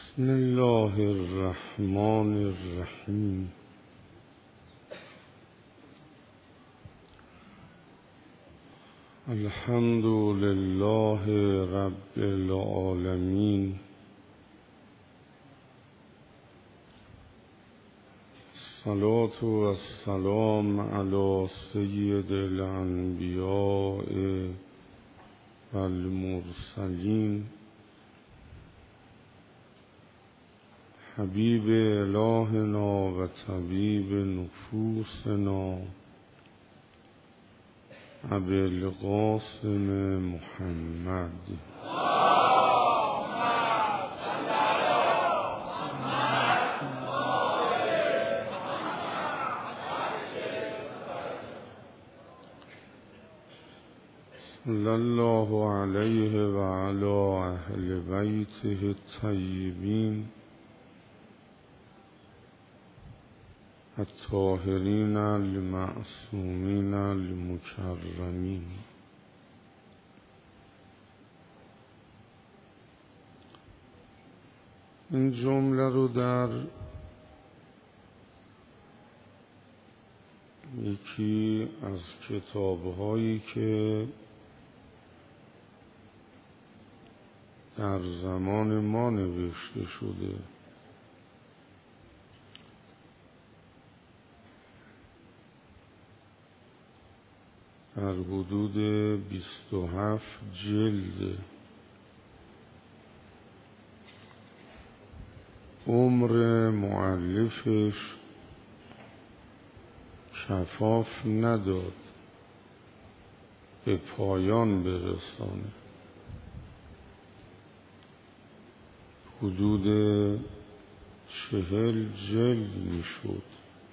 بسم الله الرحمن الرحیم. الحمد لله رب العالمین. الصلاة والسلام علی سید الانبیاء والمرسلین حبیب الهنا و طبیب نفوسنا ابی القاسم محمد. صلی الله علیه و علی اهل بیته الطیبین الطاهرین المعصومین المکرمین. این جمله رو در یکی از کتاب‌هایی که در زمان ما نوشته شده در حدود 27 جلد، عمر مؤلفش کفاف نداد به پایان برسانه. حدود 40 جلد میشد.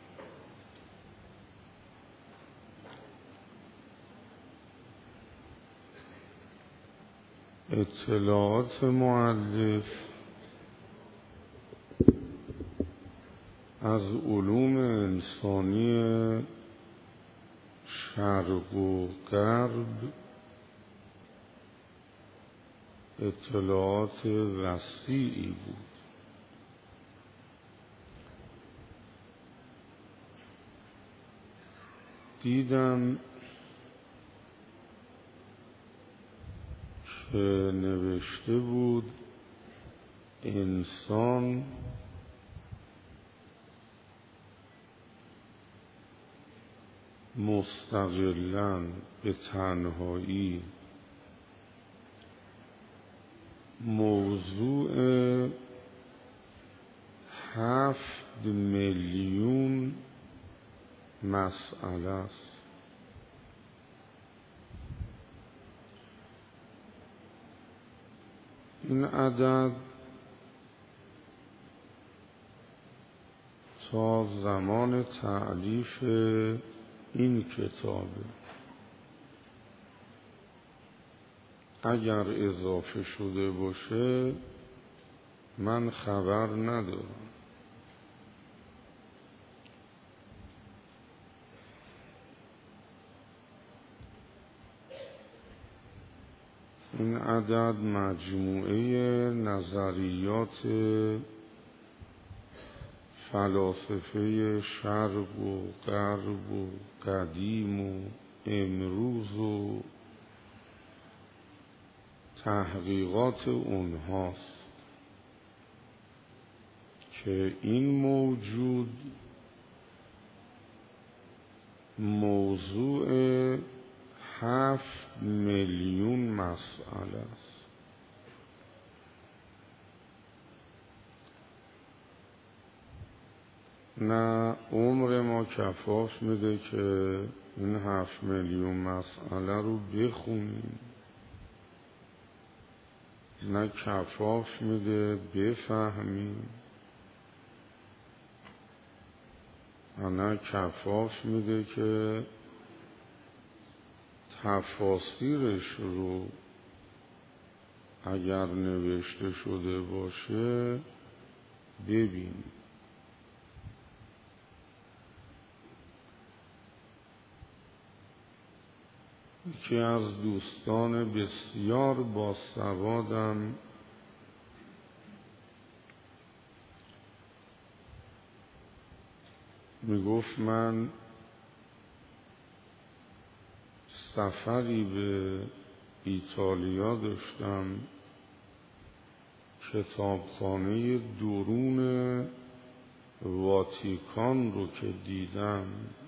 اطلاعات مؤلف از علوم انسانی شرق و غرب اطلاعات وسیعی بود. دیدم که نوشته بود انسان مستقلاً به تنهایی موضوع 7 میلیون مسئله است. این عدد تا زمان تألیف این کتابه. اگر اضافه شده باشه من خبر ندارم. این عدد مجموعه نظریات فلاسفه شرق و غرب و قدیم و امروز و تحقیقات اونهاست که این موجود موضوع 7 میلیون مسئله است. نه عمر ما کفاف میده که این 7 میلیون مسئله رو بخونیم، نه کفاف میده بفهمیم، نه کفاف میده که تفاسیرش رو اگر نوشته شده باشه ببینیم. یکی از دوستان بسیار باسوادم میگفت من سفری به ایتالیا داشتم، کتابخانه درون واتیکان رو که دیدم،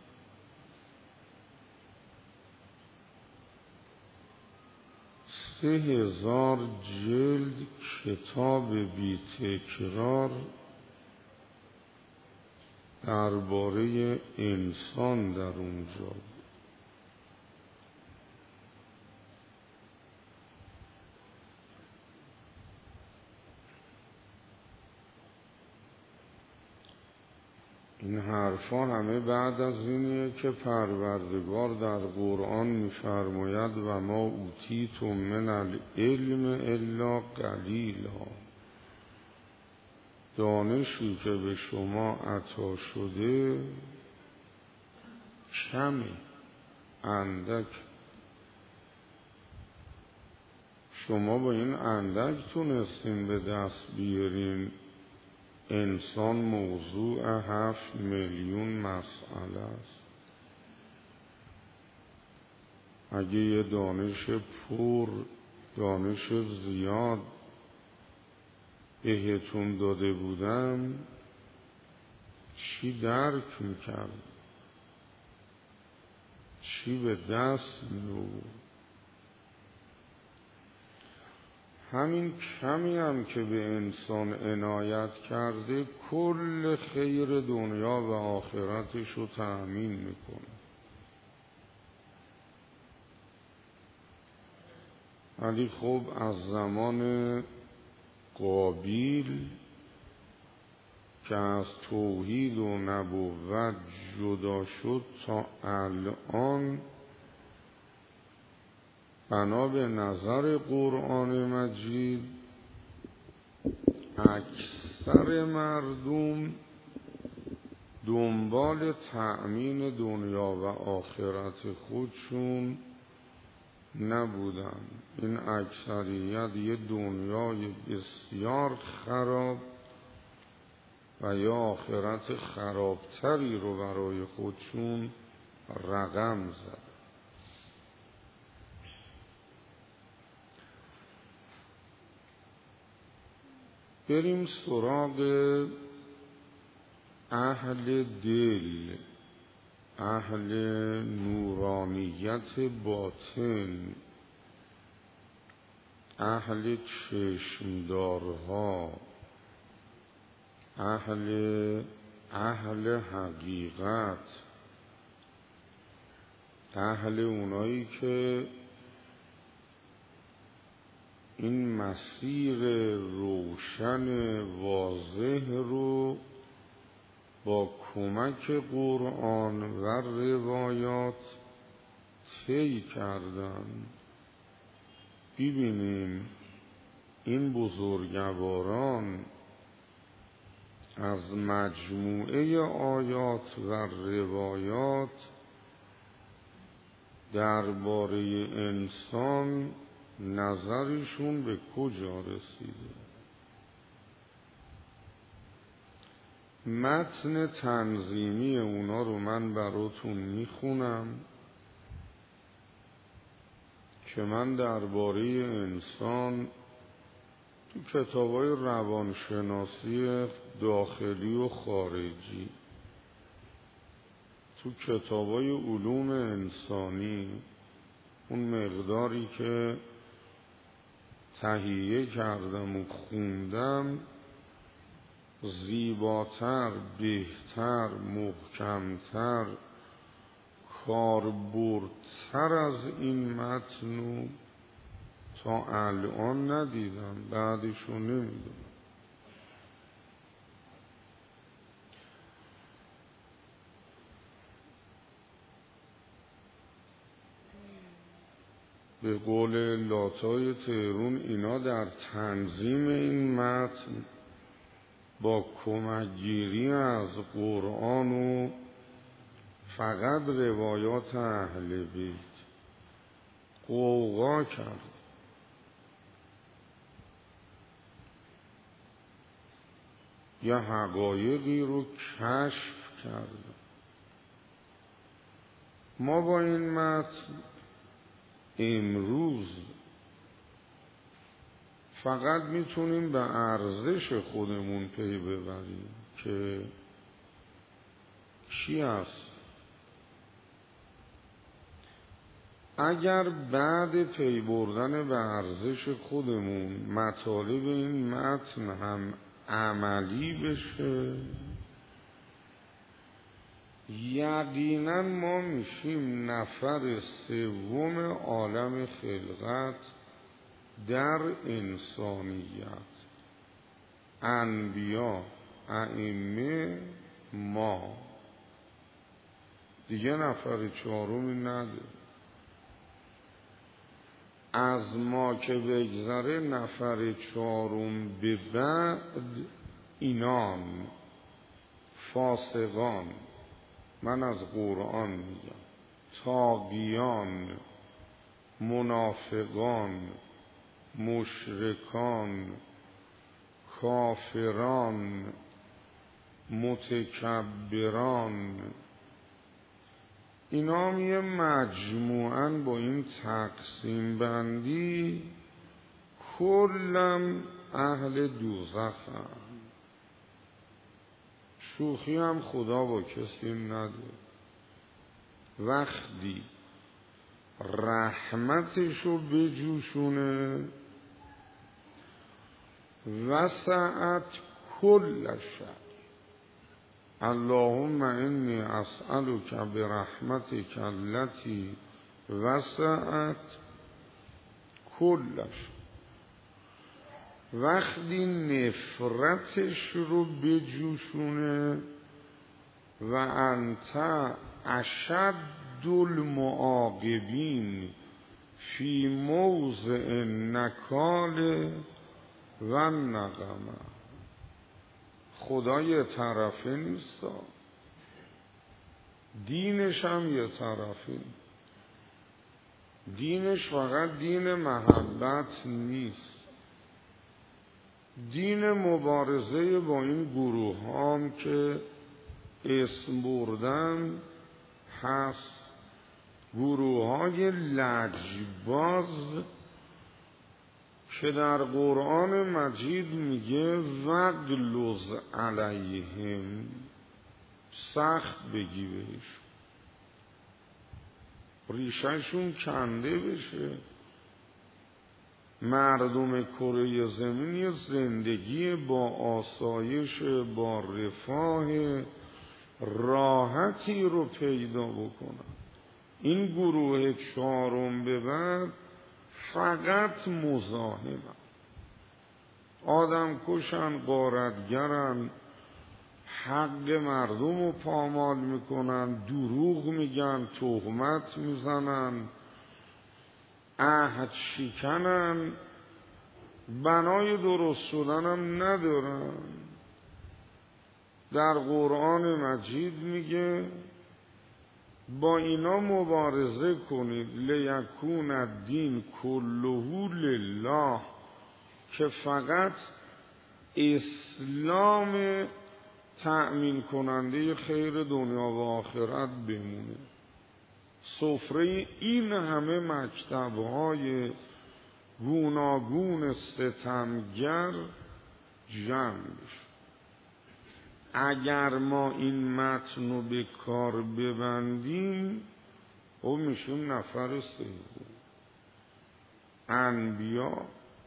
3000 جلد کتاب بی تکرار درباره انسان در اونجا. این حرفا همه بعد از اینیه که پروردگار در قرآن می‌فرماید و ما اوتیتم من العلم الا قلیلا، دانشی که به شما عطا شده کمه، اندک. شما با این اندک تونستین به دست بیارین انسان موضوع 7 میلیون مسئله است. اگه یه دانش پر، دانش زیاد بهتون داده بودم چی درک میکرد، چی به دست می‌آورد؟ همین کمی هم که به انسان عنایت کرده کل خیر دنیا و آخرتش رو تأمین میکنه. ولی خب از زمان قابیل که از توحید و نبوت جدا شد تا الان، بنا به نظر قرآن مجید اکثر مردم دنبال تأمین دنیا و آخرت خودشون نبودن. این اکثریت یه دنیای بسیار خراب و یا آخرت خرابتری رو برای خودشون رقم زد. بریم سراغ اهل دل، اهل نورانیت باطن، اهل چشمدارها، اهل حقیقت، اهل اونایی که این مسیر روشن واضح رو با کمک قرآن و روایات طی کردن. ببینیم این بزرگواران از مجموعه آیات و روایات درباره انسان نظرشون به کجا رسیده. متن تنظیمی اونا رو من براتون میخونم که من درباره انسان تو کتابای روانشناسی داخلی و خارجی، تو کتابای علوم انسانی، اون مقداری که تهیه کردم و خوندم، زیباتر، بهتر، محکمتر، کاربردتر از این متن تا الان ندیدم، بعدشو نمیدونم. به قول لاتای تهرون اینا در تنظیم این متن با کمکگیری از قرآن و فقط روایات اهل بیت غوغا کرد. یه حقایقی رو کشف کرد. ما با این متن امروز فقط میتونیم به ارزش خودمون پی ببریم که کی است. اگر بعد پی بردن به ارزش خودمون مطالب این متن هم عملی بشه، یقینا ما میشیم نفر سوم عالم خلقت در انسانیت. انبیا، ائمه، ما دیگه نفر چهارمی نداره. از ما که بگذره نفر چهارم به بعد اینان فاسقان، من از قرآن میگم، طاغیان، منافقان، مشرکان، کافران، متکبران، اینا هم یه مجموعاً با این تقسیم بندی کلم اهل دوزخ هم. شوخی هم خدا با کسی نداره. وقتی رحمتشو بجوشونه وسعت کل شر. اللهم انی اسألک برحمتک التي وسعت کل شر. وقتی نفرتش رو بجوشونه و انت اشد المعاقبین فی موضع نکال و نقمه. خدا یه طرفه نیست، دینش هم یه طرفه. دینش فقط دین محبت نیست، دین مبارزه با این گروه هم که اسم بردن هست، گروه های لجباز که در قرآن مجید میگه وغلظ علیهم، سخت بگی بهش، ریشهشون کنده بشه. مردم کره زمین یه زندگی با آسایش، با رفاه راحتی رو پیدا بکنن. این گروه چهارم به بعد فقط مزاحم، آدم کشن، غارتگرن، حق مردم رو پامال میکنن، دروغ میگن، تهمت میزنن، عهد شکنن، بنای درست شدنم ندارن. در قرآن مجید میگه با اینا مبارزه کنید، لیکون الدین کله لله، که فقط اسلام تأمین کننده خیر دنیا و آخرت بمونه. سفره این همه مکتب‌های گوناگون ستمگر جمع بشه. اگر ما این متن رو به کار ببندیم او میشیم نفر سوم. انبیا،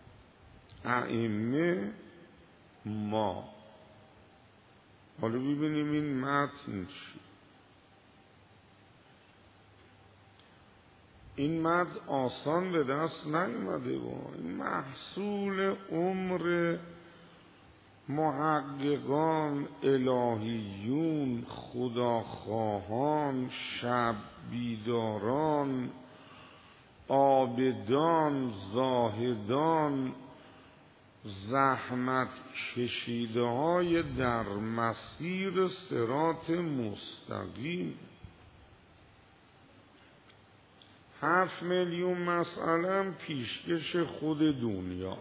ائمه، ما. حالا ببینیم این متن چی. این متن آسان به دست نیامده، این محصول عمر محققان، الهیون، خداخواهان، شب بیداران، عابدان، زاهدان، زحمت کشیده های در مسیر صراط مستقیم. 7 میلیون مسئله پیشکش خود دنیا،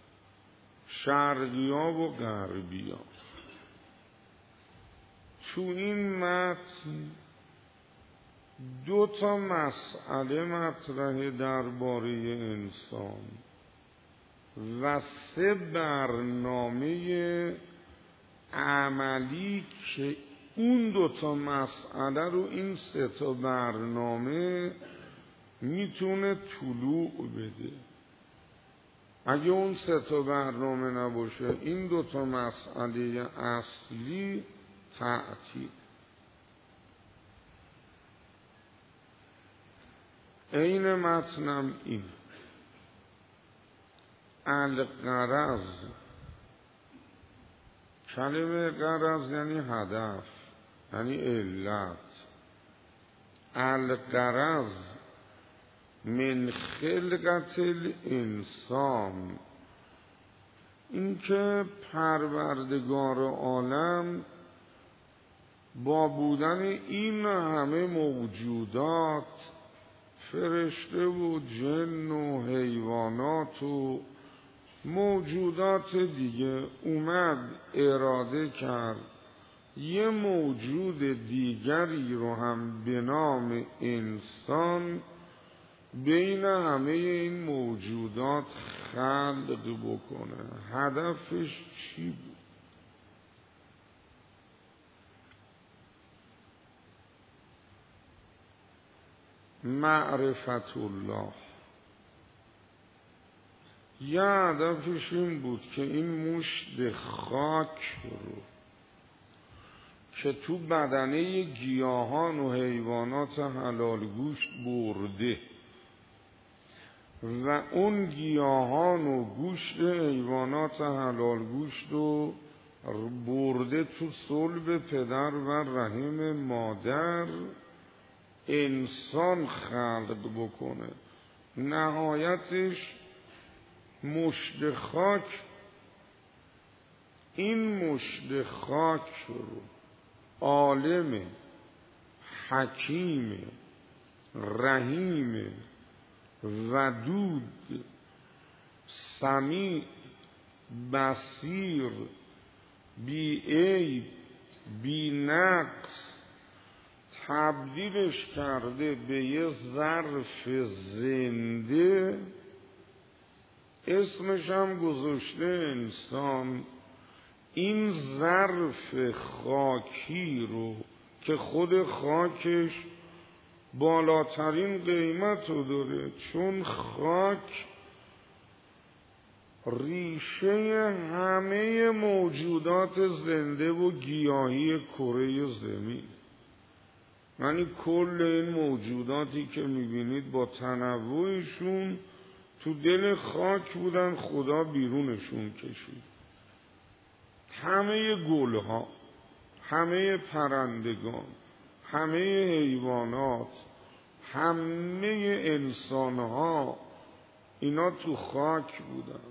شرقیا و غربیا. تو این متن دو تا مسئله مطرح درباره انسان و 3 برنامه عملی که اون 2 تا مسئله رو این 3 تا برنامه میتونه طلوع بده. اگه اون 3 تا برنامه نباشه این 2 تا مسئله اصلی تعطیل. عین متنم این الغرض. کلمه غرض یعنی هدف، یعنی علت. الغرض من خلقت الانسان، این که پروردگار عالم با بودن این همه موجودات، فرشته و جن و حیوانات و موجودات دیگه، اومد اراده کرد یه موجود دیگری رو هم به نام انسان بین همه این موجودات خلق بکنه. هدفش چی بود؟ معرفت الله. یه هدفش این بود که این مشت خاک رو که تو بدنه گیاهان و حیوانات حلال گوشت برده و اون گیاهان و گوشت حیوانات حلال گوشت رو برده تو صلب پدر و رحم مادر، انسان خلق بکنه. نهایتش مشت خاک. این مشت خاک رو عالم حکیم رحیم ودود سمیع بصیر بی عیب بی نقص تبدیلش کرده به یه ظرف زنده، اسمش هم گذاشته انسان. این ظرف خاکی رو که خود خاکش بالاترین قیمت رو داره، چون خاک ریشه همه موجودات زنده و گیاهی کره زمین، یعنی کل این موجوداتی که میبینید با تنوعشون تو دل خاک بودن، خدا بیرونشون کشید. همه گلها، همه پرندگان، همه حیوانات، همه انسانها، اینا تو خاک بودن.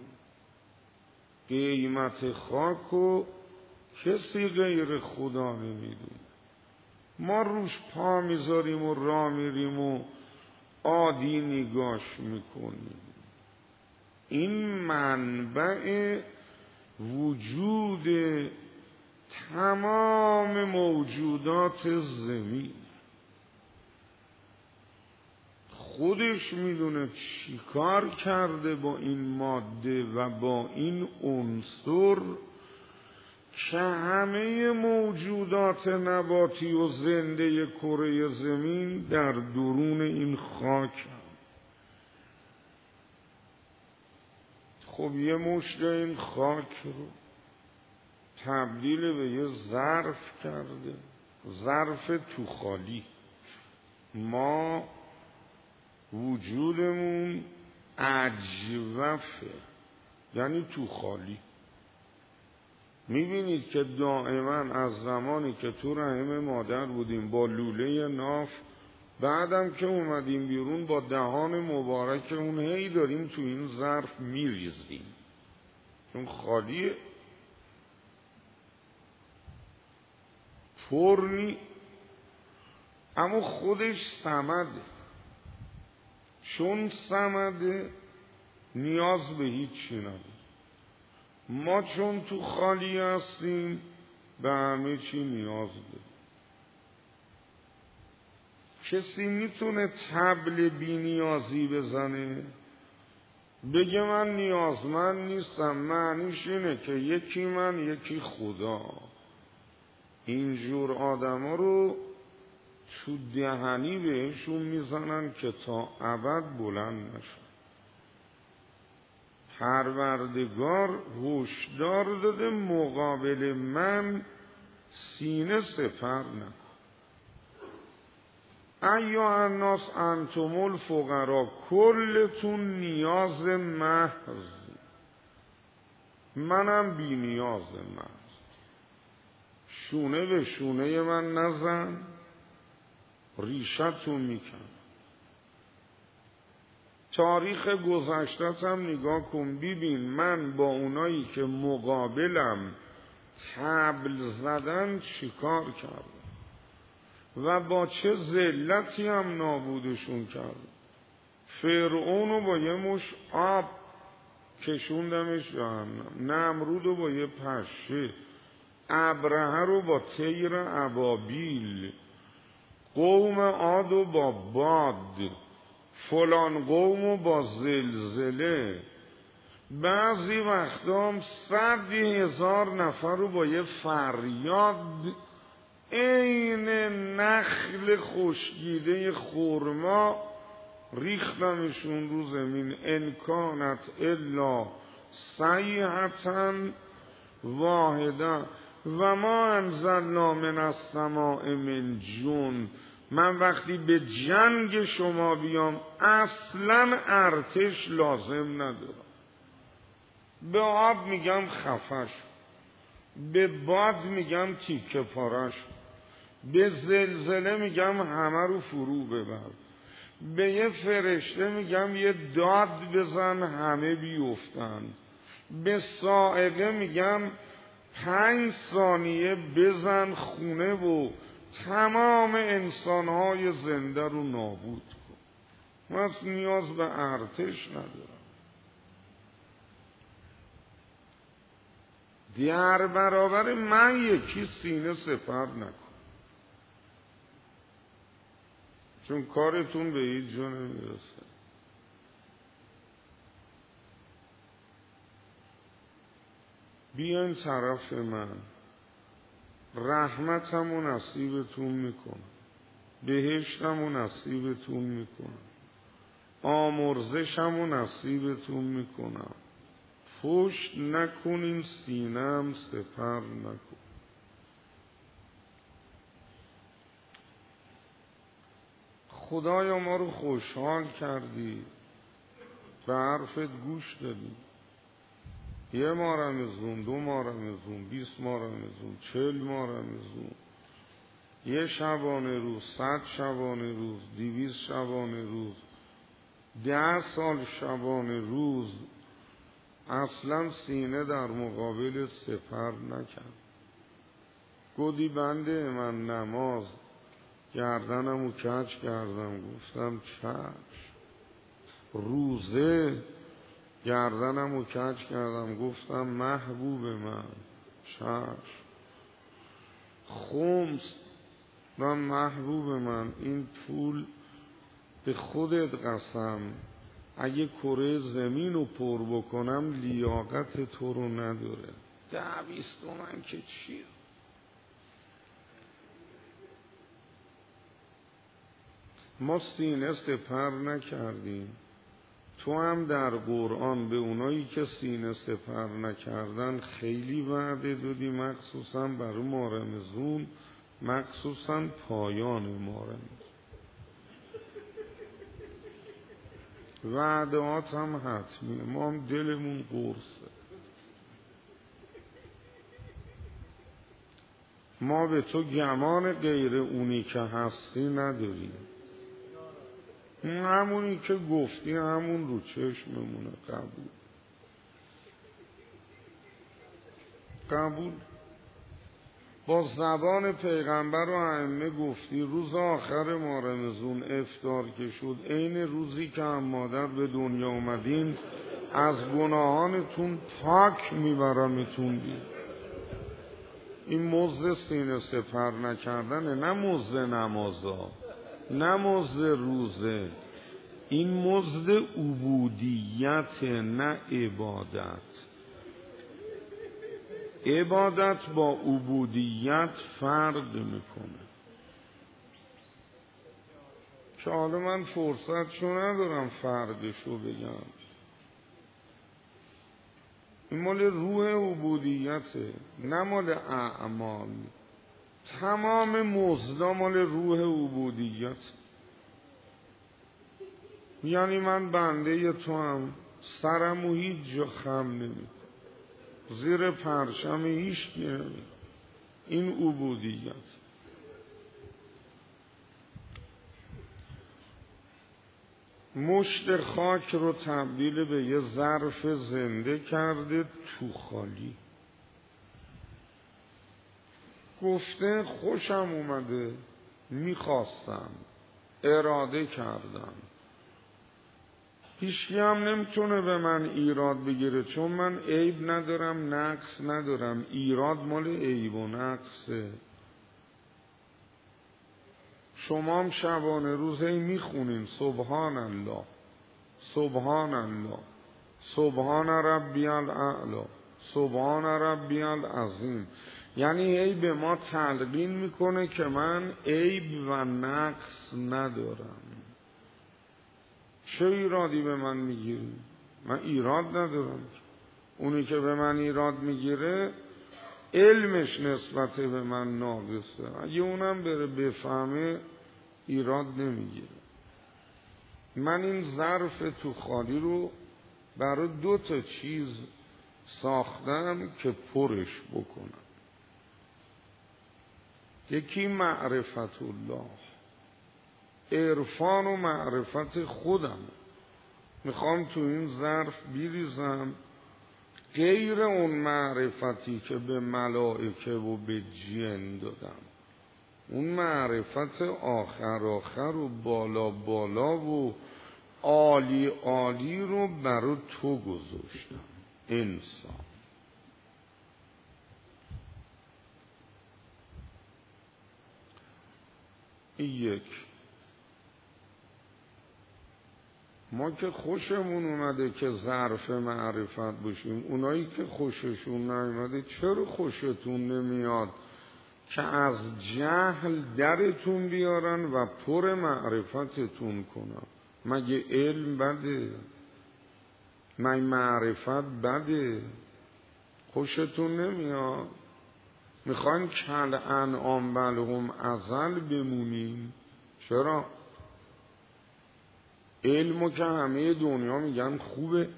قیمت خاک رو کسی غیر خدا نمیدونه. ما روش پا میذاریم و راه میریم و عادی نگاش میکنیم. این منبع وجود تمام موجودات زمین. خودش میدونه چی کار کرده با این ماده و با این عنصر که همه موجودات نباتی و زنده کره زمین در درون این خاک هم. خب یه مشت این خاک رو تبدیل به یه ظرف کرده، ظرف تو خالی. ما وجودمون اجوفه، یعنی تو خالی. میبینید که دائما از زمانی که تو رحم مادر بودیم با لوله ناف، بعدم که اومدیم بیرون با دهان مبارک اون هی داریم تو این ظرف میریزیم، چون خالیه، فرنی. اما خودش صمده، چون صمده نیاز به هیچی نداره. ما چون تو خالی هستیم به همه چی نیاز داریم. کسی میتونه طبل بینیازی بزنه؟ بگه من نیازمند نیستم، معنیش اینه که یکی من یکی خدا. اینجور آدما رو تو دهنی بهشون میزنن که تا ابد بلند نشن. پروردگار هشدار داده مقابل من سینه سپر نکن. ایها الناس انتم الفقرا، کلتون نیاز محض، منم بی نیاز محض. شونه به شونه من نزن، ریشتون میکن. تاریخ گذشته‌ام نگاه کن، ببین من با اونایی که مقابلم طبل زدن چیکار کردم و با چه ذلتی هم نابودشون کردم. فرعون رو با یه مش آب کشوندمش جهنم، نمرود رو با یه پشه، ابرهه رو با طیر ابابیل، قوم عاد رو با باد، فلان قوم رو با زلزله، بعضی وقتا هم 100,000 نفر رو با یه فریاد عین نخل خشکیده خرما ریختمشون رو زمین. ان کانت الا صیحة واحده و ما انزلنا من السماء من جند. من وقتی به جنگ شما بیام اصلا ارتش لازم ندارم. به آب میگم خفش، به باد میگم تیکه پارش، به زلزله میگم همه رو فرو ببر، به یه فرشته میگم یه داد بزن همه بیفتن، به صاعقه میگم 5 ثانیه بزن خونه و تمام انسانهای زنده رو نابود کن. من نیاز به ارتش ندارم. در برابر من یکی سینه سپر نکن، چون کارتون به هیچ جا نمیرسه. بیاین طرف من، رحمتم و نصیبتون میکنم، بهشتم و نصیبتون میکنم، آمرزشم و نصیبتون میکنم. پشت نکنین سینم سپر نکن. خدایا ما رو خوشحال کردی، به حرفت گوش دادی. 1 ماه رمضان، 2 ماه رمضان، 20 ماه رمضان، 40 ماه رمضان، 1 شبانه روز، 100 شبانه روز، 200 شبانه روز، 10 سال شبانه روز، اصلا سینه در مقابل سپر نکرد. گودی بنده من نماز گردنمو کج کردم، گفتم چشم. روزه گردنمو کج کردم، گفتم محبوب من چشم. خمس و محبوب من، این پول به خودت قسم اگه کره زمین رو پر بکنم لیاقت تو رو نداره. 10-20 تومن که چیه؟ ما سینه سپر نکردیم. تو هم در قرآن به اونایی که سینه سپر نکردن خیلی وعده دادی، مخصوصا برای ماه رمضان، مخصوصا پایان ماه رمضان. وعدهات هم حتمیه، ما هم دلمون قرصه. ما به تو گمان غیر اونی که هستی نداریم. همونی که گفتی همون رو چشممونه. قبول. با زبان پیغمبر و ائمه گفتی روز آخر ماه رمضان افطار که شد عین روزی که هم مادر به دنیا اومدین از گناهانتون پاک میبرمتون دید. این مزد سینه سپر نکردنه، نه مزد نمازا. نه مزد روزه، این مزد عبودیت نه عبادت. عبادت با عبودیت فرق میکنه که حالا من فرصتشو ندارم فرقشو بگم. این مال روح عبودیته نه مال اعمال. تمام مزدا مال روح عبودیت. یعنی من بنده تو هم، سرمو هیچ جا خم نمی، زیر پرچم هیچ نمی. این عبودیت. مشت خاک رو تبدیل به یه ظرف زنده کرده تو خالی. گفته خوشم اومده، میخواستم، اراده کردم. هیچکی هم نمیتونه به من ایراد بگیره چون من عیب ندارم، نقص ندارم. ایراد مال عیب و نقصه. شما هم شبانه روزه میخونین سبحان الله، سبحان الله، سبحان ربی الاعلی، سبحان ربی العظیم. یعنی هی به ما تلقین میکنه که من عیب و نقص ندارم. چه ایرادی به من میگیری؟ من ایراد ندارم. اونی که به من ایراد میگیره علمش نسبت به من ناقصه. اگه اونم بره بفهمه ایراد نمیگیره. من این ظرف تو خالی رو برای 2 چیز ساختم که پرش بکنم. یکی معرفت الله، عرفان و معرفت خودم میخوام تو این ظرف بیریزم، غیر اون معرفتی که به ملائکه و به جن دادم. اون معرفت آخر و بالا بالا و عالی عالی رو برای تو گذاشتم انسان. یک، ما که خوشمون اومده که ظرف معرفت باشیم. اونایی که خوششون نیومده چرا خوشتون نمیاد که از جهل درتون بیارن و پر معرفتتون کنن؟ مگه علم بده؟ مگه معرفت بده؟ خوشتون نمیاد؟ میخواین کل انعام بل هم اضل بمونین؟ چرا؟ علمو که همه دنیا میگن خوبه،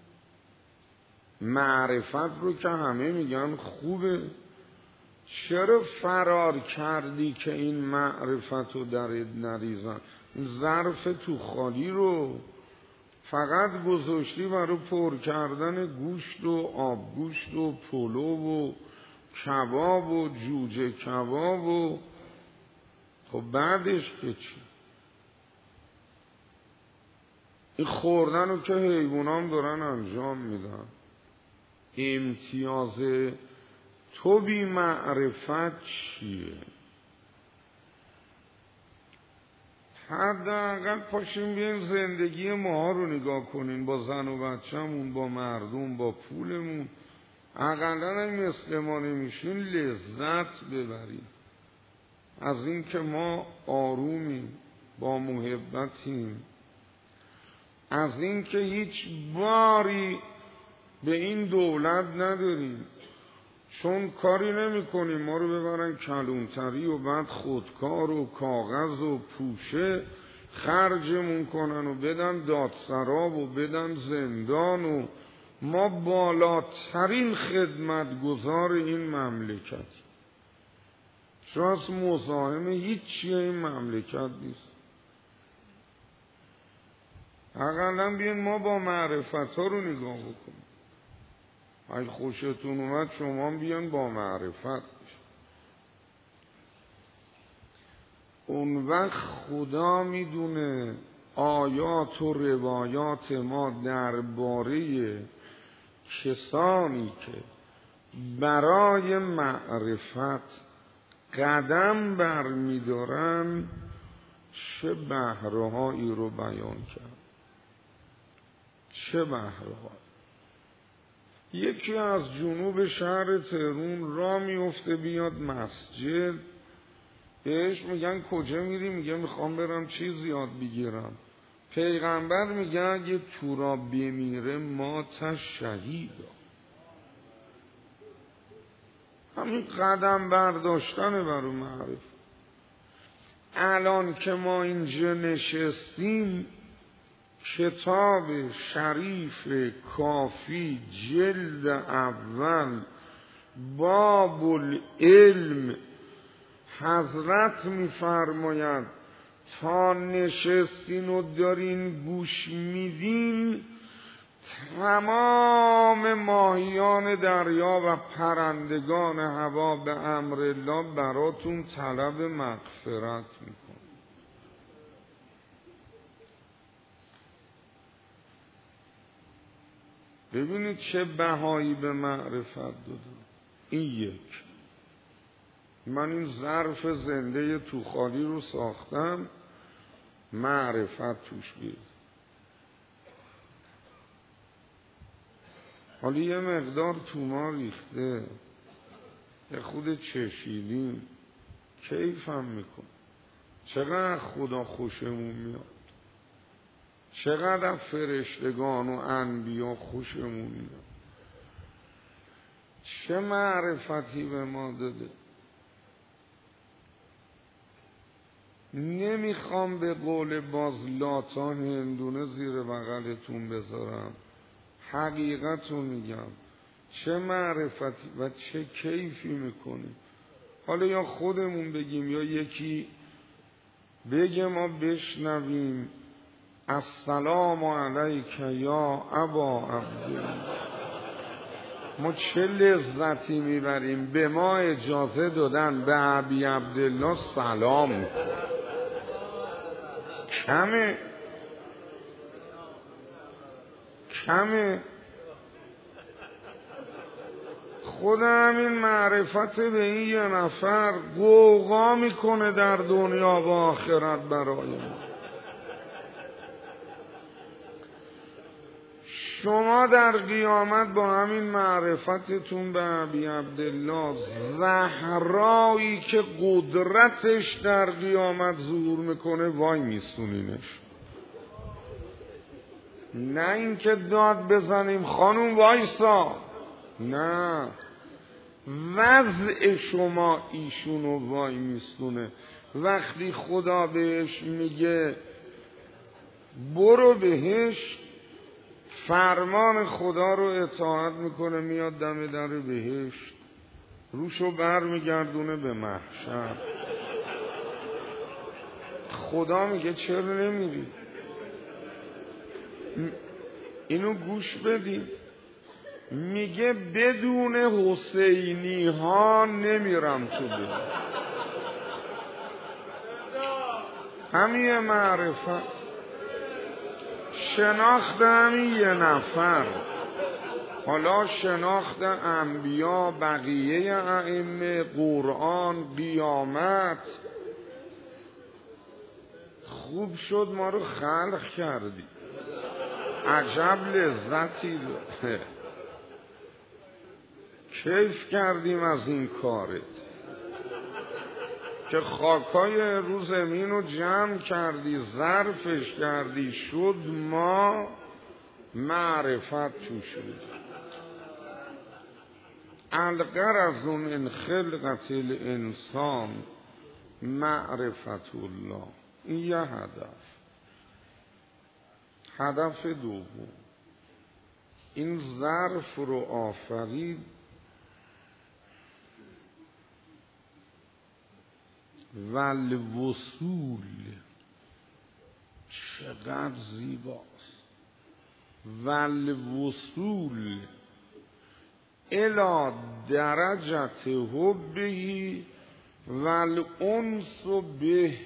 معرفت رو که همه میگن خوبه، چرا فرار کردی که این معرفت رو درت نریزن؟ ظرف تو خالی رو فقط گذاشتی برای پر کردن گوشت و آبگوشت و پلو و کباب و جوجه کباب و خب بعدش که چی؟ این خوردن رو که حیوانان دارن انجام میدن. امتیاز تو بی معرفت چیه؟ حداقل پاشیم بیایم زندگی ما رو نگاه کنین، با زن و بچه‌مون، با مردم، با پولمون. اقلا مثل ما نمیشین لذت ببریم از این که ما آرومیم، با محبتیم، از این که هیچ باری به این دولت نداریم، چون کاری نمی کنیم ما رو ببرن کلونتری و بعد خودکار و کاغذ و پوشه خرجمون کنن و بدن دادسرا و بدن زندان و ما بالاترین خدمتگزار این مملکت. شاید مزاحم هیچی این مملکت نیست. اقلا بیاین ما با معرفت ها رو نگاه بکنیم. اگه خوشتون اومد شما بیان با معرفت بشید. اون وقت خدا میدونه آیات و روایات ما درباره کسانی که برای معرفت قدم برمیدارن چه بهرهایی رو بیان کرد، چه بهرهایی. یکی از جنوب شهر تهران راه میفته بیاد مسجد، بهش میگن کجا میری؟ میگه میخوام برم چیز یاد بگیرم. پیغمبر میگه اگه تو را بمیره مات شهیدا. همین قدم برداشتن برای معرفت. الان که ما اینجا نشستیم، کتاب شریف کافی جلد اول باب العلم حضرت میفرماید تا نشستین و دارین گوش میدین، تمام ماهیان دریا و پرندگان هوا به امر الله براتون طلب مغفرت میکن. ببینید چه بهایی به معرفت دادم. این یک. من این ظرف زنده توخالی رو ساختم معرفت توش بیاد. حالا یه مقدار تو ما ریخته، یه خود چشیدیم، کیفم میکن. چقدر خدا خوشمون میاد، چقدر فرشتگان و انبیا خوشمون میاد، چه معرفتی به ما داده. نمیخوام به قول باز لاتان هندونه زیر بغلتون بذارم، حقیقتو میگم. چه معرفتی و چه کیفی میکنیم. حالا یا خودمون بگیم یا یکی بگه ما بشنویم. السلام علیک یا ابا عبدالله. ما چه لذتی میبریم. به ما اجازه دادن به ابی عبدالله سلام کمه خود همین معرفت به این یه نفر غوغا میکنه در دنیا و آخرت برای ما. شما در قیامت با همین معرفتتون به ابی عبدالله زهرایی که قدرتش در قیامت ظهور میکنه وای میستونینش. نه اینکه داد بزنیم خانوم وایسا، نه، وضع شما ایشونو وای میستونه. وقتی خدا بهش میگه برو بهش، فرمان خدا رو اطاعت میکنه، میاد دم در بهشت، روشو بر میگردونه به محشر. خدا میگه چرا نمیری؟ اینو گوش بدین. میگه بدون حسینی ها نمیرم تو بهشت. همین معرفت، شناخت همین یه نفر. حالا شناخت انبیا، بقیه ائمه، قرآن، قیامت. خوب شد ما رو خلق کردی، عجب لذتی داره. کیف کردیم از این کارت که خاکای رو زمین رو جمع کردی، ظرفش کردی، شد ما معرفت تو شد. الغرض من خلقت الانسان معرفت الله. این یه هدف. هدف دوم، این ظرف رو آفرید والوصول. چقدر زیباست. والوصول الی درجت حبه والانس به.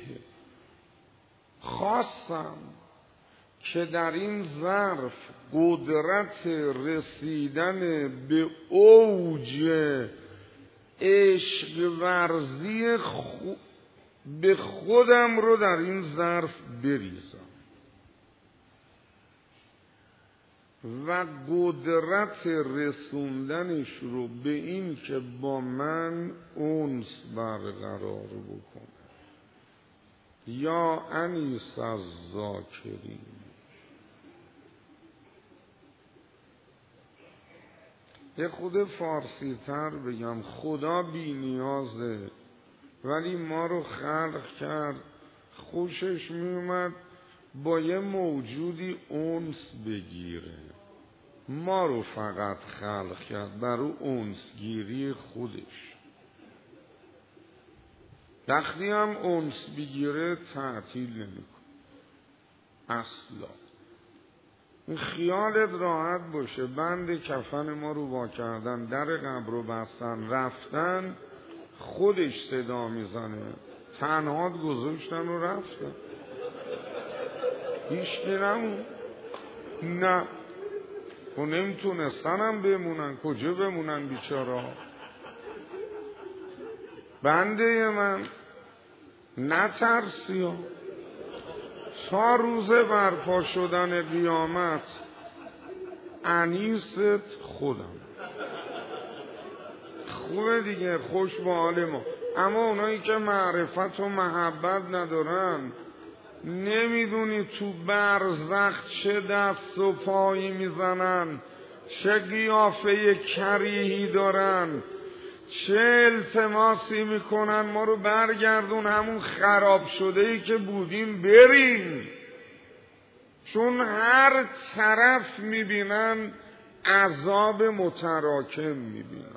خواستم که در این ظرف قدرت رسیدن به اوج عشق ورزی به خودم رو در این ظرف بریزم و قدرت رسوندنش رو به این که با من انس برقرار بکنه. یا انیس از ذاکرین. یه خود فارسی تر بگم، خدا بی نیازه ولی ما رو خلق کرد، خوشش میومد با یه موجودی انس بگیره. ما رو فقط خلق کرد برای انسگیری خودش. وقتی هم انس بگیره تعطیل نمیکن اصلا. این خیالت راحت باشه، بند کفن ما رو وا کردن، در قبر رو بستن، رفتن، خودش صدا میزنه، تنهات گذاشتن و رفتن، هیچکی نمون. نه و نمیتونستن هم بمونن، کجا بمونن بیچارا. بنده من نترسی ها، تا روز برپا شدن قیامت انیست خودم. خوبه دیگه، خوش با حال ما. اما اونایی که معرفت و محبت ندارن، نمیدونی تو برزخ چه دست و پایی میزنن، چه قیافه کریهی دارن، چه التماسی میکنن ما رو برگردون همون خراب شده ای که بودیم بریم. چون هر طرف میبینن عذاب متراکم میبینن.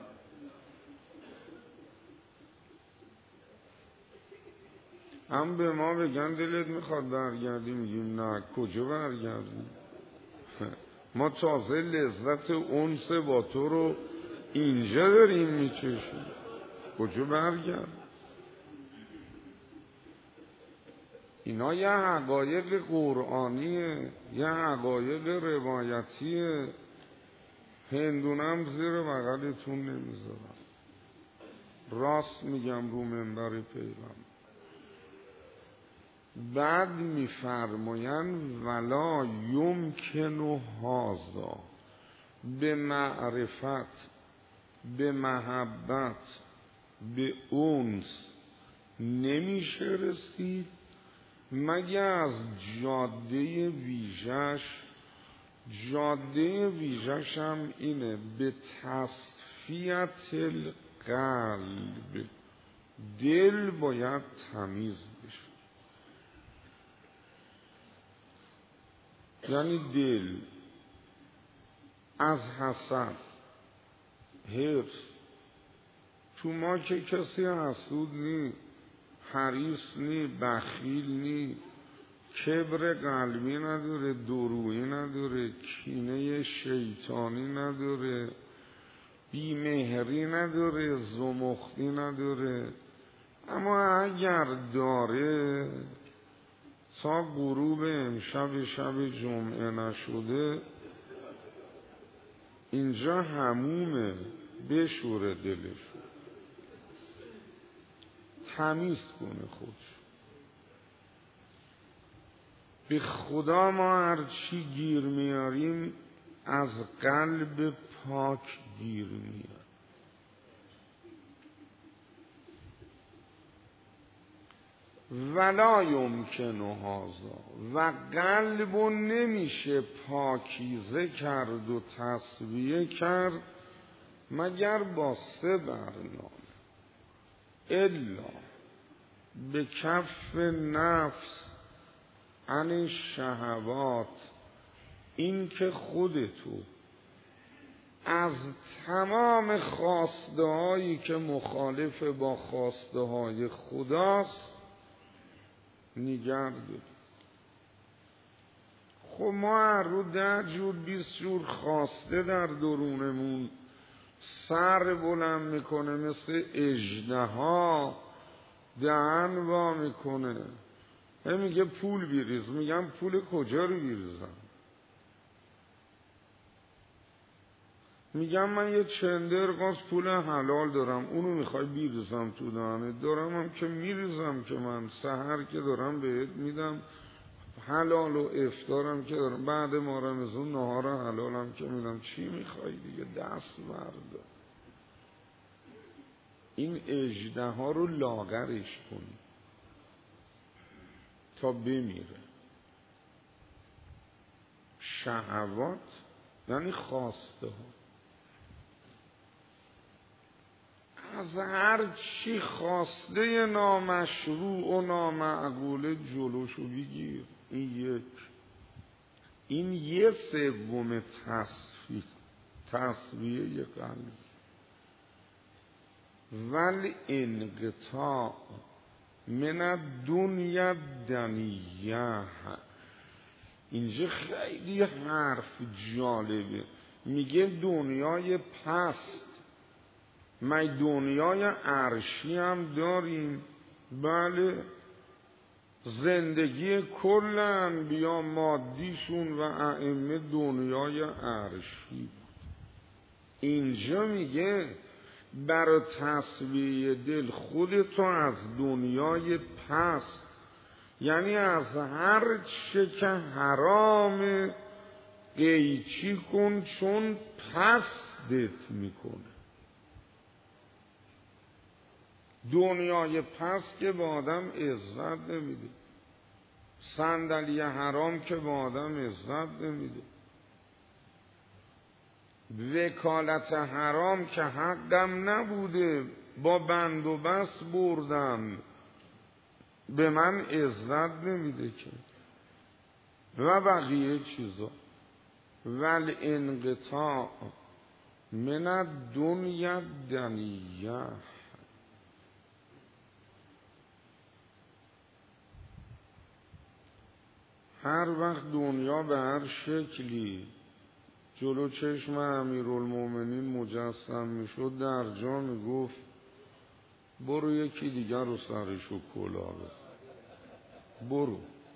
هم به ما بگن دلت میخواد برگردی، میگیم نه. کجا برگردیم؟ ما تازه لذت انس با تو رو اینجا داریم میچشیم، کجا برگرد؟ اینا یه حقایق قرآنیه، یه حقایق روایتیه. هندونم زیر بغلتون نمیذارم، راست میگم رو منبر پیغمبر. بعد میفرمایند ولا یمکن هذا، به معرفت، به محبت، به انس نمیشه رسید مگه از جاده ویژش. جاده ویژش هم اینه، به تصفیت القلب. دل باید تمیز بشه. یعنی دل از حسد، حرص، تو ما که کسی حسود نی، حریص نی، بخیل نی، کبر قلبی نداره، درویی نداره، کینه شیطانی نداره، بیمهری نداره، زمختی نداره. اما اگر داره تا غروب امشب شب جمعه نشده اینجا همومه، بشوره دلشو، تمیز کنه خودشو. به خدا ما هرچی گیر میاریم از قلب پاک گیر میاریم. ولا یمکن هذا، و قلب رو نمیشه پاکیزه کرد و تصفیه کرد مگر با 3 برنامه. الا به کف نفس عن شهوات، این که خودتو از تمام خواسته هایی که مخالف با خواسته های خداست نگه داری. خب ما هر رو 10 جور 20 جور خواسته در درونمون سر بلند میکنه، مثل اژدها دهن وا میکنه، میگه پول بیریز. میگم پول کجا رو بیریزم؟ میگم من یه چندر قاز پول حلال دارم، اونو میخوای بیریزم تو دهنت، دارم هم که میریزم، که من سحر که دارم بهت میدم حلال و افطارم که دارم، بعد ما رمضان نهار حلالم که میدم، چی میخوای دیگه؟ دست بردار. این اژدها رو لاغرش کنی تا بمیره. شهوات یعنی خواسته ها، از هر چی خواسته نامشروع و نامعقوله جلوشو بگیر. این یه سوم تصفیه قلب. ولی انقطاع من الدنیا دنیه. اینجا خیلی حرف جالبه. میگه دنیای پست، ما دنیای عرشی هم داریم. بله، زندگی کل انبیا مادیشون و ائمه دنیای عرشی. اینجا میگه برای تصفیه دل خودتو از دنیای پست، یعنی از هر چه که حرام قیچی کن، چون پستت میکنه. دنیای پست که به آدم عزت نمیده، صندلی حرام که به آدم عزت نمیده، وکالت حرام که حقم نبوده با بند و بست بردم، به من عزت نمیده که، و بقیه چیزا. ول انقطاع من الدنیا دنیه. هر وقت دنیا به هر شکلی جلو چشم امیرالمومنین مجسم میشد، در جا میگفت برو یکی دیگر رو سرشو کلاه بزن، برو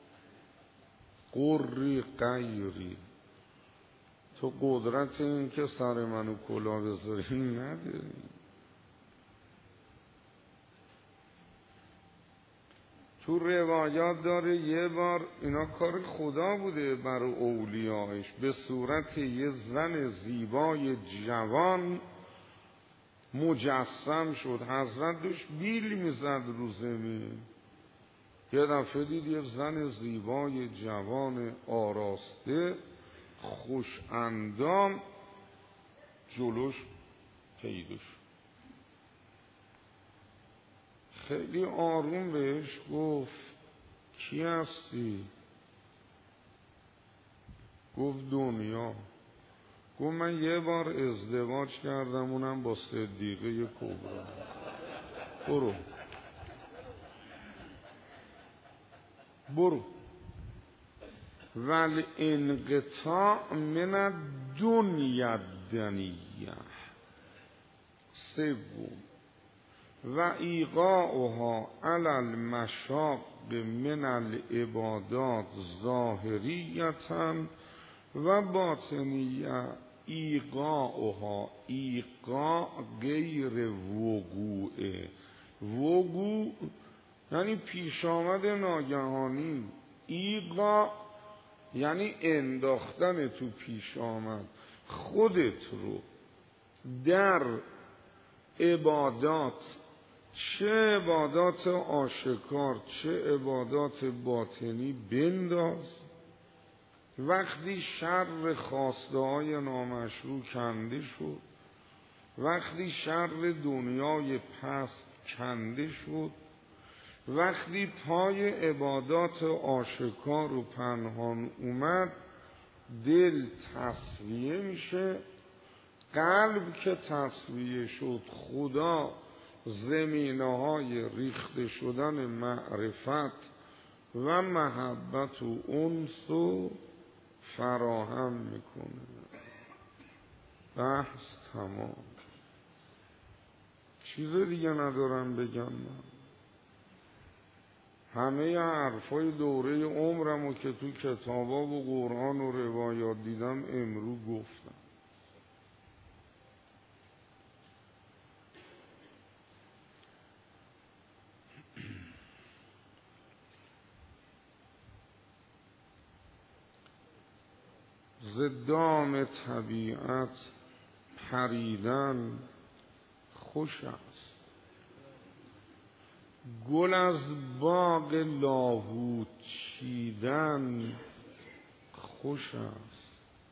قری غیری، تو قدرت این که سر منو کلاه بذاری نداری. تو روایات داره یه بار اینا کار خدا بوده برای اولیاءش، به صورت یه زن زیبای جوان مجسم شد. حضرت داشت بیل میزد رو زمین، یه دفعه دید یه زن زیبای جوان آراسته خوش اندام جلوش پیدا شد. خیلی آروم بهش گفت کی هستی؟ گفت دنیا. گفت من یه بار ازدواج کردم، اونم با صدیقه کبرا. برو. ولی انقطاع من الدنیا دنیه. سوم و ایقاعها علی المشاق من العبادات ظاهریتا و باطنیه. ایقاعها، ایقاع غیر وقوعه. وقوع یعنی پیش آمد ناگهانی، ایقاع یعنی انداختن تو پیش آمد. خودت رو در عبادات، چه عبادات آشکار چه عبادات باطنی، بنداز. وقتی شر خواسته های نامشروع کنده شد، وقتی شر دنیای پست کنده شد، وقتی پای عبادات آشکار و پنهان اومد، دل تصفیه میشه. قلب که تصفیه شد، خدا زمینه‌های ریخته شدن معرفت و محبت و انس و فراهم میکنه. بحث تمام. چیز دیگه ندارم بگم. من همه حرفای دوره عمرمو که تو کتابا و قرآن و روایات دیدم امرو گفتم. ز دام طبیعت پریدن خوش است. گل از باغ لاهوت چیدن خوش است.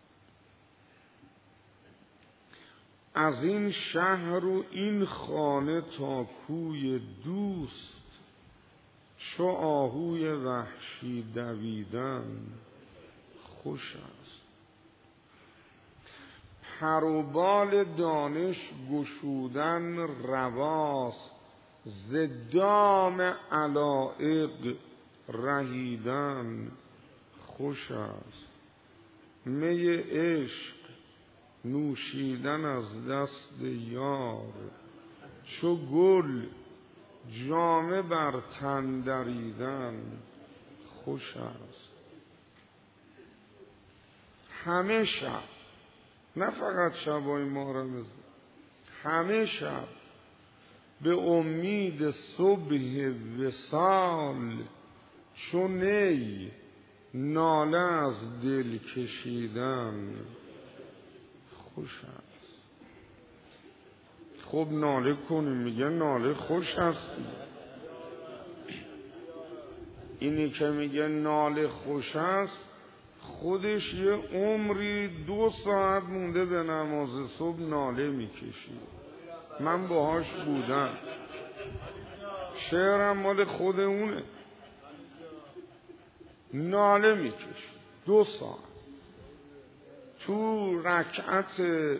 از این شهر و این خانه تا کوی دوست چو آهوی وحشی دویدن خوش است. پر و بال دانش گشودن رواست ز دام علایق رهیدن خوش است. می عشق نوشیدن از دست یار چو گل جامه بر تن دریدن خوش است. همه شب، نه فقط شبای ماه رمضان، همه شب به امید صبح وصال چو نی ناله از دل کشیدن خوش است. خب ناله کنیم، میگه ناله خوش است. اینی که میگه ناله خوش است خودش یه عمری 2 ساعت مونده به نماز صبح ناله میکشید. من باهاش بودم، شعرم مال خود اونه. ناله میکشید 2 ساعت تو رکعت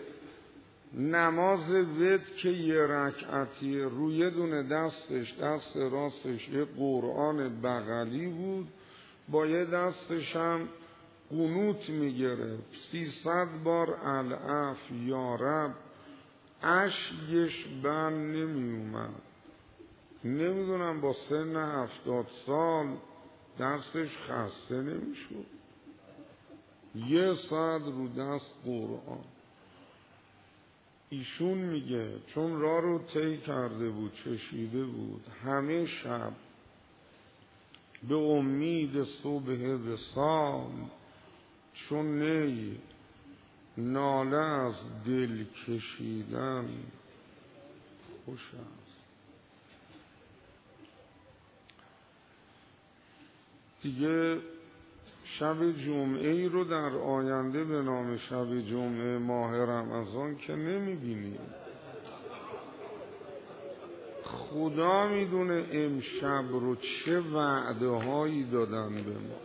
نماز ود که یه رکعتی روی یه دونه دستش، دست راستش یه قرآن بغلی بود، با یه دستش هم قنوت میگرفت 300 بار العف یا رب. اشکش بند نمی اومد. نمیدونم با سن 70 سال دستش خسته نمیشد. 1 ساعت رو دست قرآن. ایشون میگه چون راه رو طی کرده بود، چشیده بود، همه شب به امید صبح وصال چون نی ناله از دل کشیدن خوش است. دیگه شب جمعه ای رو در آینده به نام شب جمعه ماه رمضان که نمیبینیم. خدا میدونه امشب رو چه وعده هایی دادن به ما.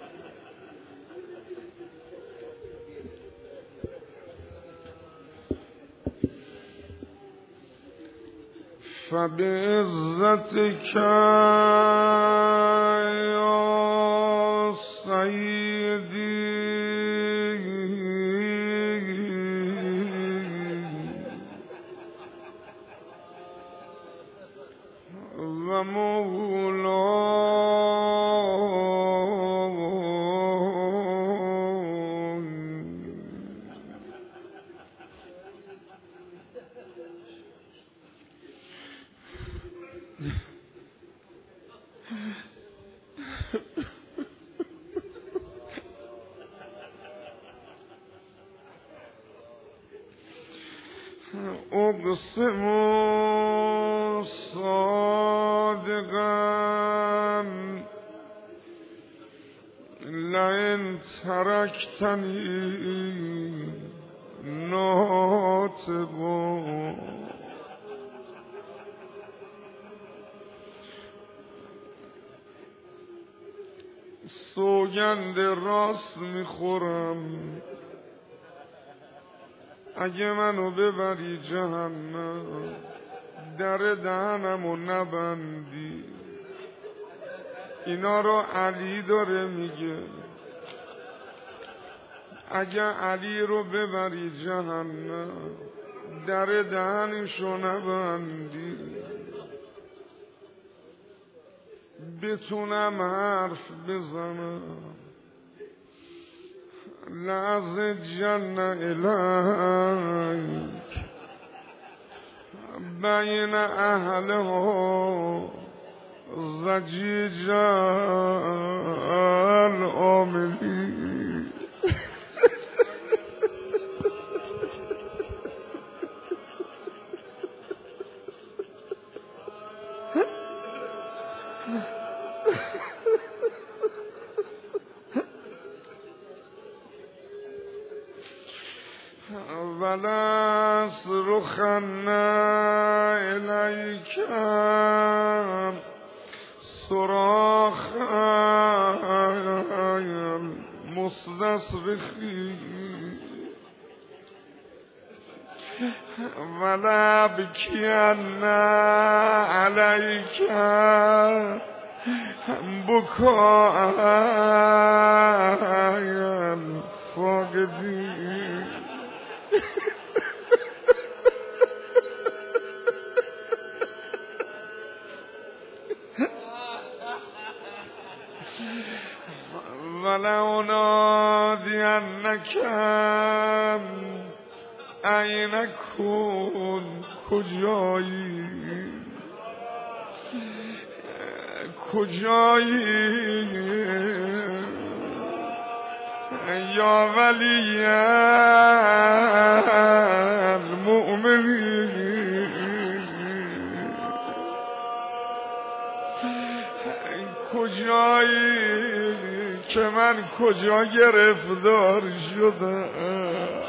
فبعزتك یا سیدی و مولا اقسم صادقا لئن ترکتنی ناطقا سوگند راست میخورم اگه منو ببری جهنم در دهنمو نبندی. اینا رو علی داره میگه. اگه علی رو ببری جهنم در دهنشو نبندی، بتونم حرف بزنم لأزجن الیک بین اهلها زجیجا العاملین. ولس رخنا الیک صراخا مستصرخی ولابکین علیک بکاء فاقدی. ولو نادینک این کن کجایی کجایی یا ولی المؤمنین کجایی که من کجا گرفتار شدم.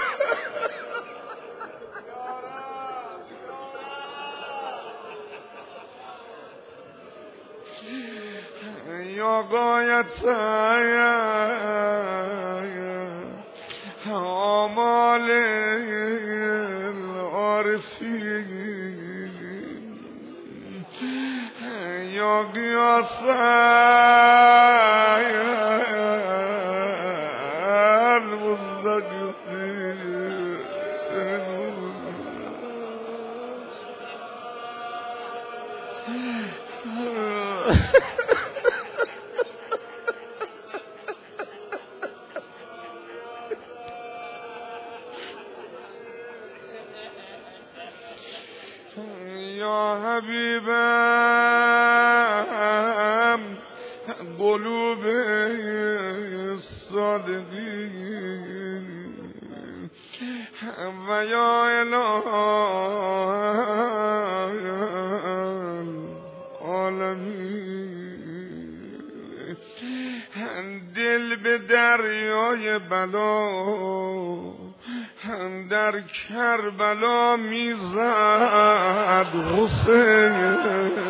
یا غایت آمال العارفین یا قیاس المستقیم. یا حبیبم قلوب الصادقین و یا اله العالمین دل به دریای بلا در کربلا میزد حسین.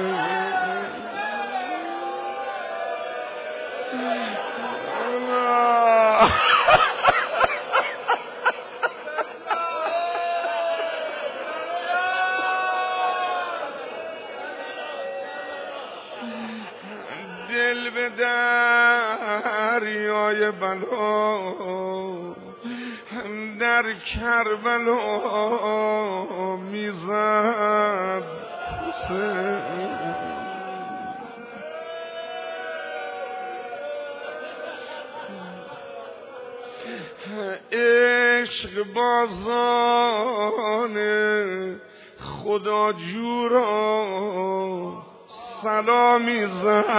دل به دریای بلا در کربلا میزد حسین. عشق بازان خدا جورا سلامی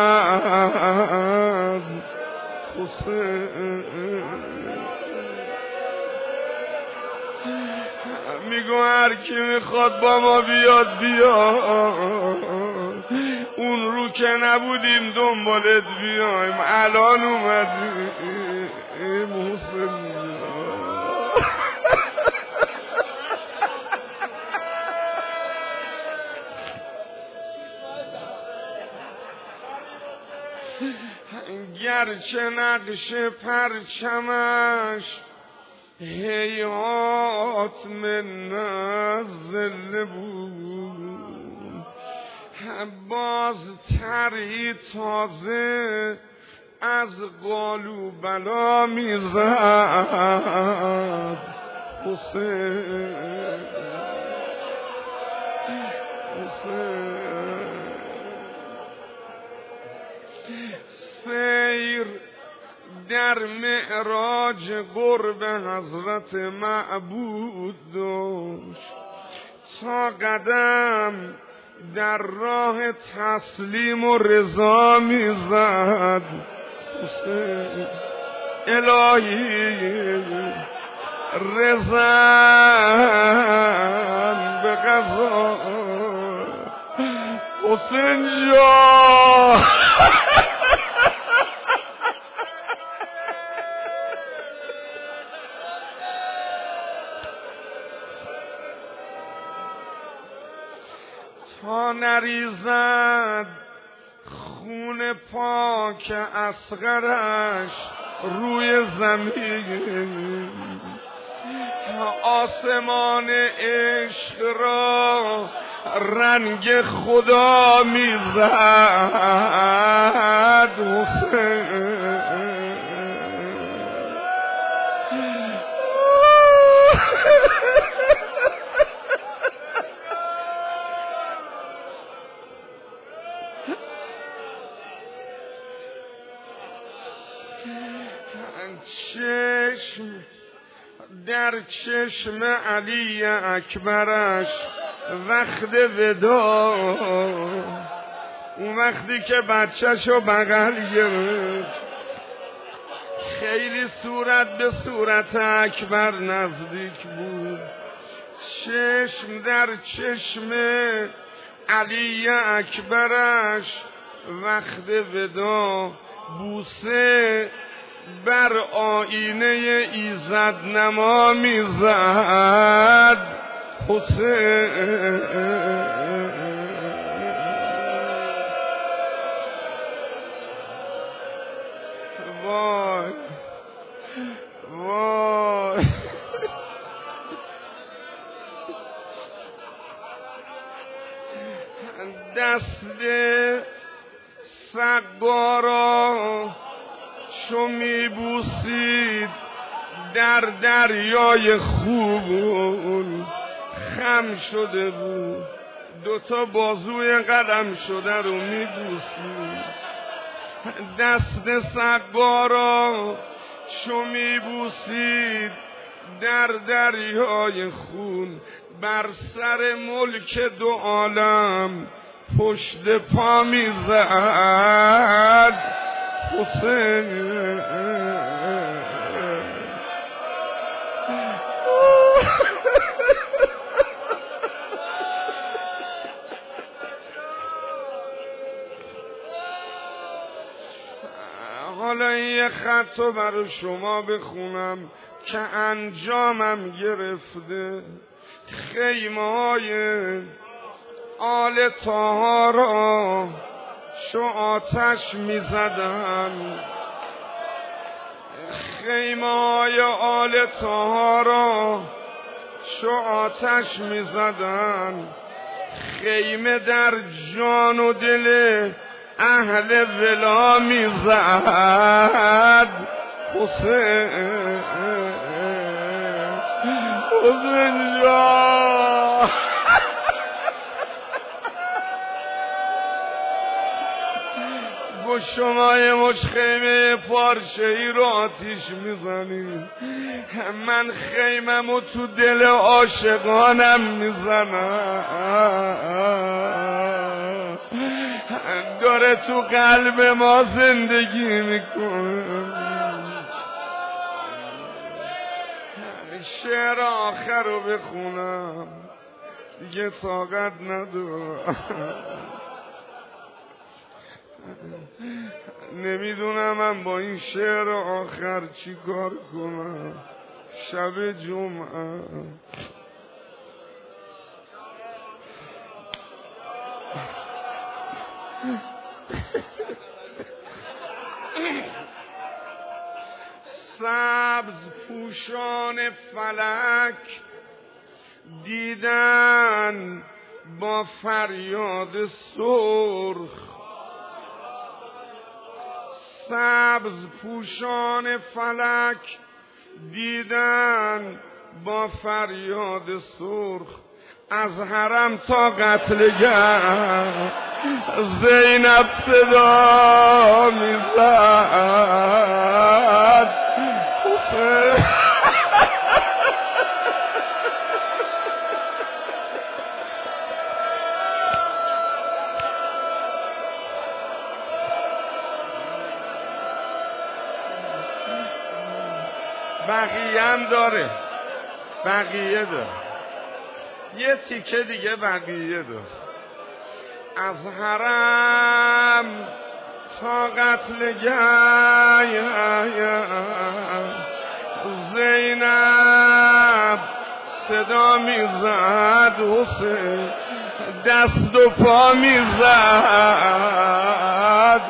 زد حسین. میگو هر کی میخواد با ما بیاد اون رو که نبودیم دنبالت بیایم الان اومدیم حسین. گرچه نقش پرچمش هیهات من نزل بود باز تری تازه از قالو بلا میزد حسین. سیر در معراج قرب حضرت معبود داشت تا قدم در راه تسلیم و رضا میزد حسین. الهی رضا به قضا حسین جان تا نریزد خون پاک اصغرش روی زمین، آسمان عشق را رنگ خدا میزد حسین. چشم در چشم علی اکبرش وقت ودا، اون وقتی که بچه‌شو بغل گرفت، خیلی صورت به صورت اکبر نزدیک بود. چشم در چشم علی اکبرش وقت ودا، بوسه بر آینه ایزد نما میزد حسین. وای وای دست سگارا چو میبوسید در دریای خون خم شده بود، دوتا بازوی قلم شده رو میبوسید. دست سگارا چو میبوسید در دریای خون، بر سر ملک دو عالم پشت پا میزد حسین. حالا یه خط رو برای شما بخونم که انجامم گرفته. خیمه های آل طاها را چو آتش میزدن، خیمه های آل طاها را چو آتش میزدن، خیمه در جان و دل اهل ولا میزد حسین. حسین جان با شما یه مش خیمه پارچه ای رو آتیش میزنی، من خیممو تو دل عاشقانم میزنم، داره تو قلب ما زندگی میکنه. شعر آخر رو بخونم دیگه طاقت ندارم. نمیدونم من با این شعر آخر چی کار کنم. شب جمعه سبز پوشان فلک دیدن با فریاد سرخ، سبز پوشان فلک دیدن با فریاد سرخ، از حرم تا قتلگاه زینب صدا میزد. بقیه هم داره، بقیه داره، یه تیکه دیگه بقیه داره. از حرم تا قتل زینب صدا میزد حسین دست و پا میزد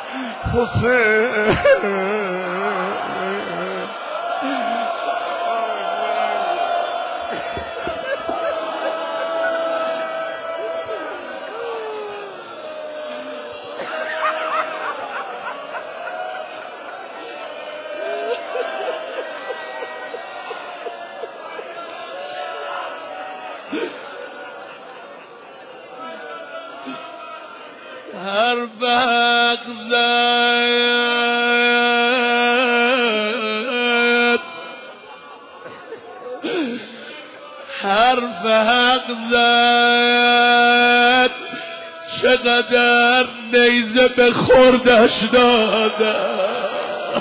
حسین حرف حق زد حرف حق زد چقدر نیزه به خوردش دادم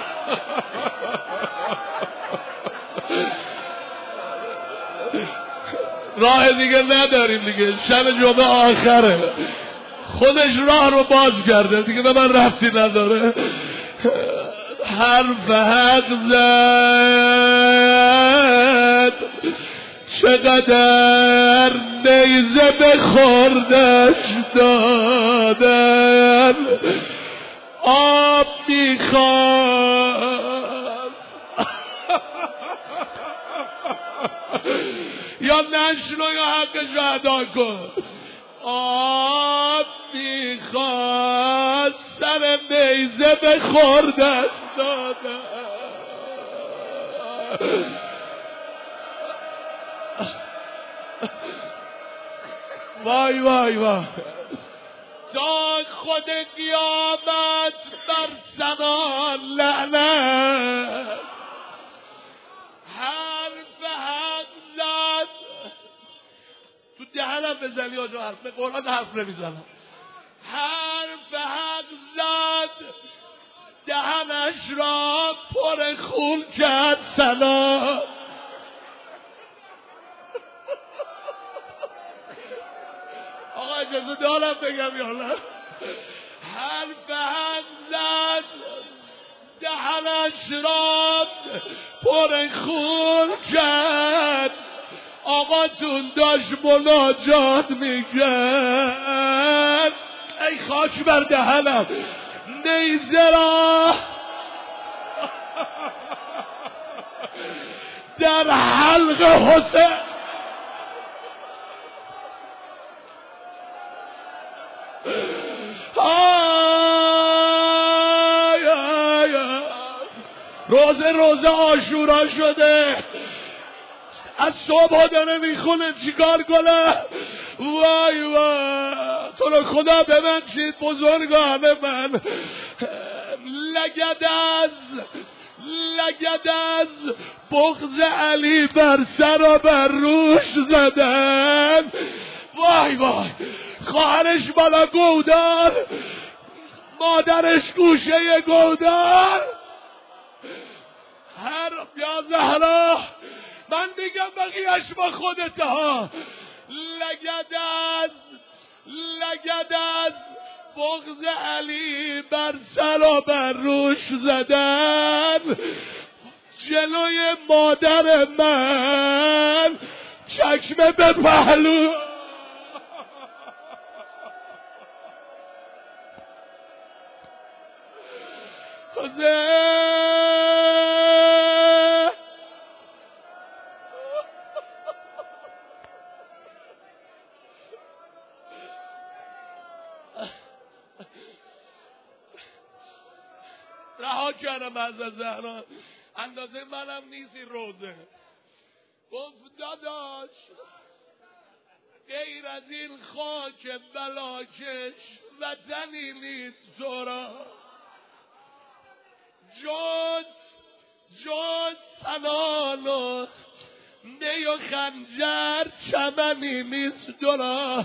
راه دیگه نداریم دیگه شب جمعه آخره خودش راه رو باز کرده دیگه به من ربطی نداره حرف حق زد چقدر نیزه به خوردش دادن آب میخواست یا نشنو یا حقش ادا کن آب میخواست سر نیزه به خوردش دادن وای وای وای تا خود قیامت بر زنان لعنت حرف حق زد تو دهنم بزنی آجا حرف به قرآن حرف نمیزنم حرف حق زد دهنش را پر خون کرد سلام آقا اجازه دارم بگم یا نه حرف حق زد دهنش را پر خون کرد آقاتون داشت مناجات میکرد ای خاک بر دهنم نیزه را در حلق حسین روزه عاشورا شده از صبح داره میخونه چیکار کنه وای وای تو رو خدا ببخشید بزرگان من لگد از بغض علی بر سر و بر روش زدن وای وای خواهرش بالا گودار مادرش گوشه گودار هر یا زهرا من میگم بقیهش با خودت ها لگد از بغض علی بر سر و بر روش زدن جلوی مادر من چکمه به پهلو رها کردم از زهرا اندازه منم نیستی روزه گفت داداش غیر از این خاک بلاکش وطنی نیست تو را جز سنان و نی و خنجر چمنی نیست تو را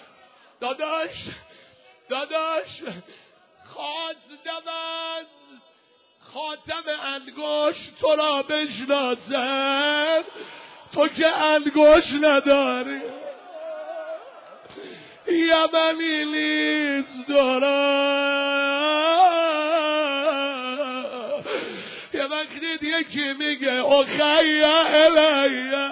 داداش خواستم از خاتم انگشت تو را بشناسم تو که انگشت نداری یمنی دارم. یه وقتی یکی میگه اخی الیه،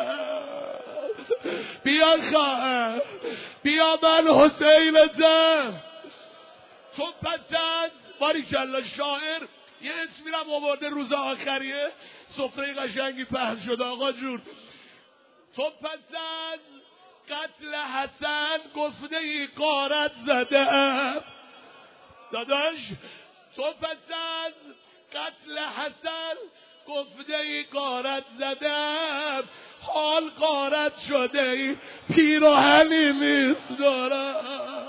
بیا خواهر، بیا من حسینتم. تو پس از باریکلا شاعر یه اسمی رو آورده روز آخریه، سفره قشنگی پهن شده. آقا جون تو پس از قتل حسن گفته ای غارت زدم. داداش تو پس از قتل حسن گفته ای غارت زدم، حال غارت شده ای پیراهنی می‌دارم.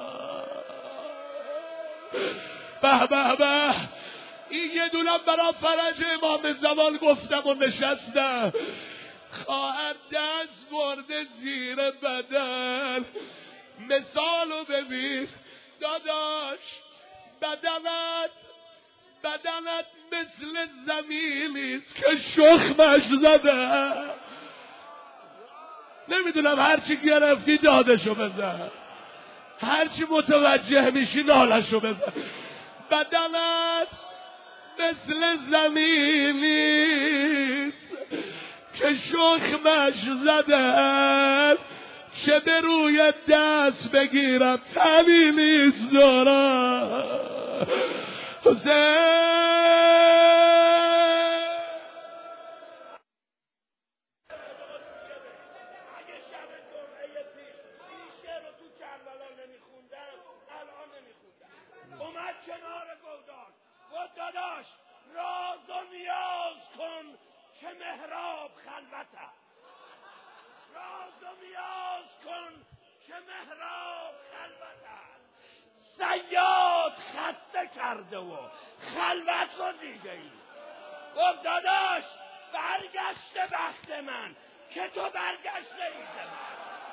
به به به، این یه دونم برای فرج امام زمان گفتم و نشستم. خواهد دست برده زیر بدن، مثالو ببین داداش، بدنت مثل زمینیست که شخمش زده. نمیدونم هرچی گرفتی دادشو بزن، هرچی متوجه میشی نالشو بزن. بدنت مثل زمینیست که شخمش زده، چه به روی دست بگیرم تنی نیست دارم. اومد کنار گودال گفت داداش راز و نیاز کن که محراب خلوته، راز و نیاز کن که محراب خلوته. صیاد خسته کرده و خلوت رو دیگه ای. گفت داداش برگشته بخت من که تو برگشته ایز من.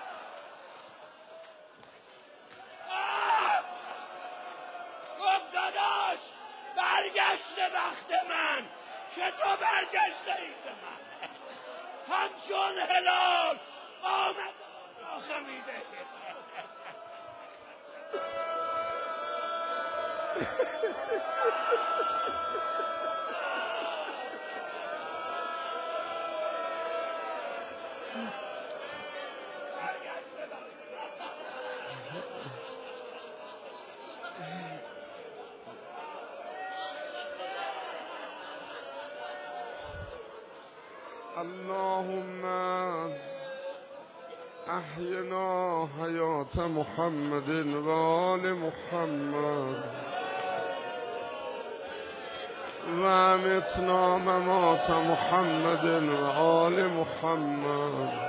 گفت داداش برگشته بخت من که تو برگشته ایز من. همچون هلال آمد خمیده. اللهم احینا حیات محمد و آل محمد و امتنا ممات محمد و آل محمد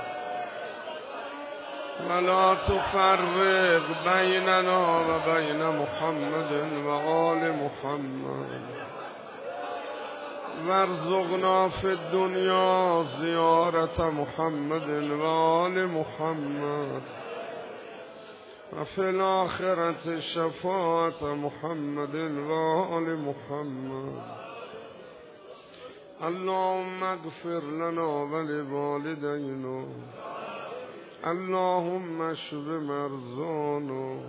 ولا تفرق بیننا و بین محمد و آل محمد وارزقنا فی الدنیا زیارت محمد و آل محمد و فی الاخرة شفاعت محمد و آل محمد. اللهم اغفر لنا ولوالدينا، اللهم اشف مرضانا،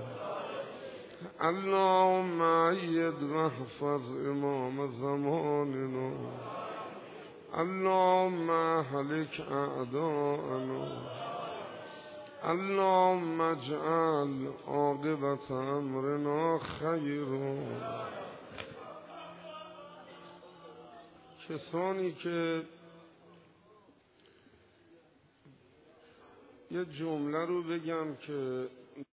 اللهم أيد واحفظ امام زماننا، اللهم اهلك اعداءنا، اللهم اجعل عاقبة امرنا خيرا. کسانی که یه جمله رو بگم که